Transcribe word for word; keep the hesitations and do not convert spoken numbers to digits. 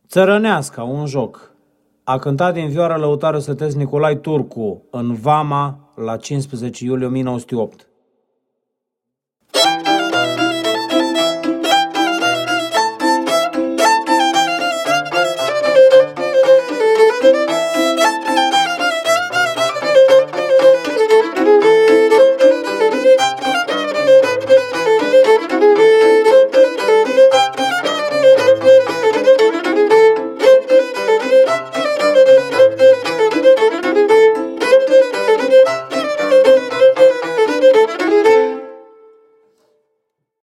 Țărăneasca, un joc. A cântat din vioară lăutarul sătesc Nicolae Turcu în Vama la cincisprezece iulie o mie nouă sute opt.